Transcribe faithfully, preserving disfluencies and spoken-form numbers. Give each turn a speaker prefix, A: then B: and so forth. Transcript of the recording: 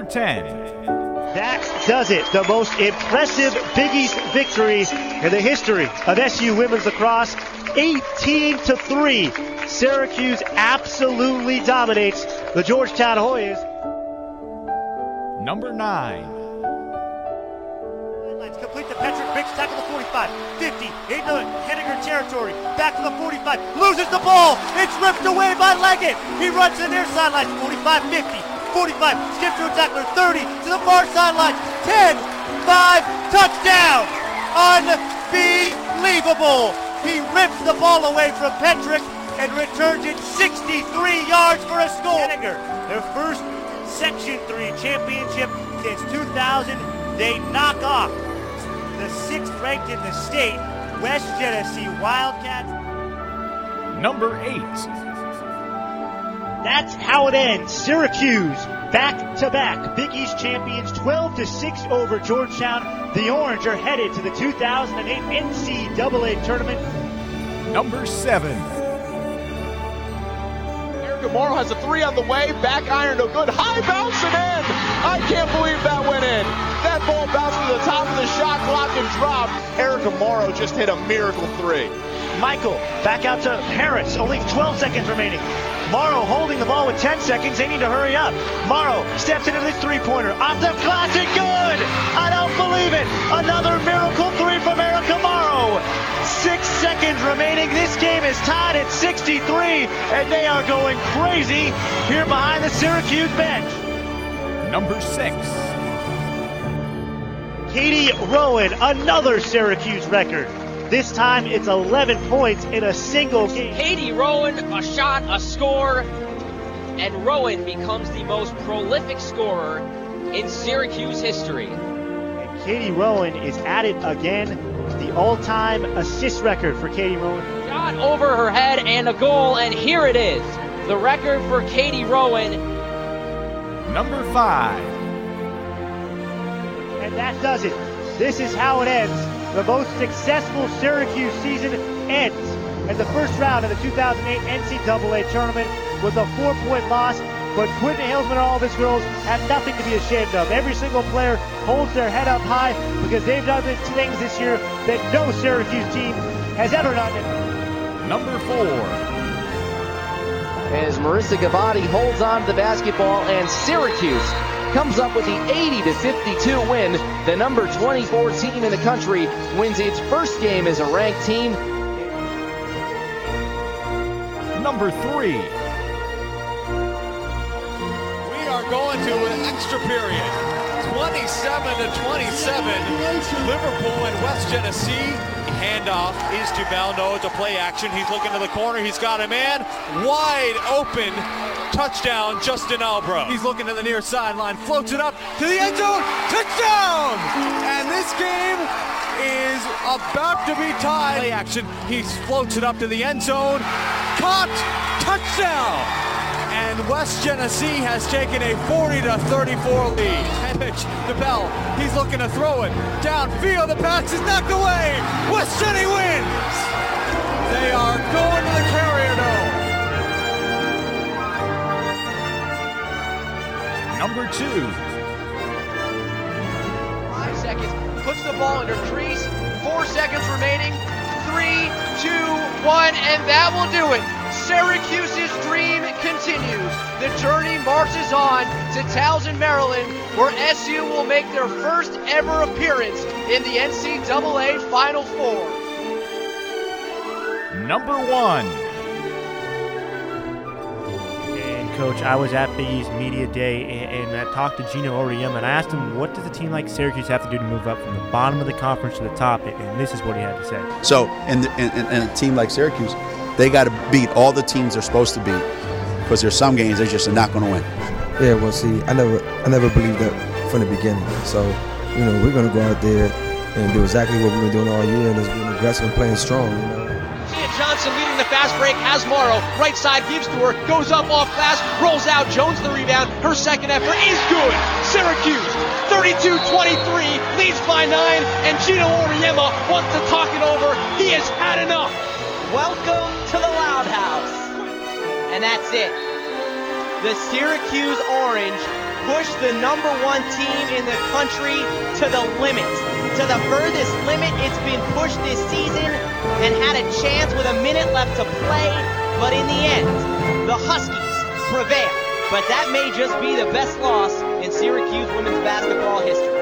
A: ten.
B: That does it. The most impressive Big East victory in the history of S U women's lacrosse. eighteen to three. Syracuse absolutely dominates the Georgetown Hoyas.
A: Number nine.
B: Let's complete the Petrick Biggs tackle the forty-five, fifty, into Henniger territory, back to the forty-five, loses the ball, it's ripped away by Leggett. He runs to the near sideline, forty-five, fifty, forty-five, skips to a tackler, thirty, to the far sideline, ten, five, touchdown! Unbelievable! He rips the ball away from Petrick and returns it sixty-three yards for a score. Henniger, their first Section three championship since two thousand. They knock off the sixth ranked in the state, West Genesee Wildcats.
A: Number eight.
B: That's how it ends. Syracuse back to back Big East champions, twelve to six over Georgetown. The Orange are headed to the two thousand eight N C double A tournament.
A: Number seven.
C: Morrow has a three on the way, back iron, no good, high bouncing in. I can't believe that went in. That ball bounced to the top of the shot clock and dropped. Erica Morrow just hit a miracle three.
B: Michael back out to Harris, only twelve seconds remaining. Morrow holding the ball with ten seconds, they need to hurry up. Morrow steps into the three-pointer, off the glass and good! I don't believe it! Another miracle three from Erica Morrow! Six seconds remaining, this game is tied at sixty-three, and they are going crazy here behind the Syracuse bench.
A: Number six.
B: Katie Rowan, another Syracuse record. This time it's eleven points in a single game.
D: Katie Rowan, a shot, a score, and Rowan becomes the most prolific scorer in Syracuse history.
B: And Katie Rowan is at it again. The all-time assist record for Katie Rowan.
D: Shot over her head and a goal, and here it is. The record for Katie Rowan.
A: Number five.
B: And that does it. This is how it ends. The most successful Syracuse season ends. And the first round of the two thousand eight N C double A tournament was a four-point loss, but Quinton Halesman and all of his girls have nothing to be ashamed of. Every single player holds their head up high because they've done things this year that no Syracuse team has ever done.
A: Number four.
E: As Marissa Gavati holds on to the basketball, and Syracuse comes up with the eighty to fifty-two win. The number twenty-four team in the country wins its first game as a ranked team.
A: Number three.
F: We are going to an extra period. twenty-seven to twenty-seven. Liverpool and West Genesee. Handoff is to Balno. It's a play action. He's looking to the corner. He's got a man wide open. Touchdown, Justin Albro. He's looking to the near sideline, floats it up to the end zone. Touchdown! And this game is about to be tied. Play action. He floats it up to the end zone. Caught! Touchdown! And West Genesee has taken a forty to thirty-four lead. Pitch to Bell. He's looking to throw it downfield. The pass is knocked away. West Genesee wins. They are going to the Carrier Dome.
A: Number two.
E: Five seconds. Puts the ball under crease. Four seconds remaining. Three, two, one, and that will do it. Syracuse's dream continues. The journey marches on to Towson, Maryland, where S U will make their first ever appearance in the N C double A Final Four.
A: Number one.
B: And Coach, I was at Big East Media Day, and, and I talked to Gino Auriemma, and I asked him, what does a team like Syracuse have to do to move up from the bottom of the conference to the top? And this is what he had to say.
G: So, in, the, in, in a team like Syracuse, they got to beat all the teams they're supposed to beat, because there's some games they're just not going to win.
H: Yeah, well, see, I never, I never believed that from the beginning. So, you know, we're going to go out there and do exactly what we've been doing all year, and just being aggressive and playing strong. You know.
D: Tia Johnson leading the fast break, has Morrow. Right side gives to her, goes up off glass, rolls out. Jones the rebound. Her second effort is good. Syracuse, thirty-two twenty-three, leads by nine, and Gino Auriemma wants to talk it over. He has had enough.
I: Welcome to the Loud House. And that's it. The Syracuse Orange pushed the number one team in the country to the limit. To the furthest limit it's been pushed this season, and had a chance with a minute left to play. But in the end, the Huskies prevail. But that may just be the best loss in Syracuse women's basketball history.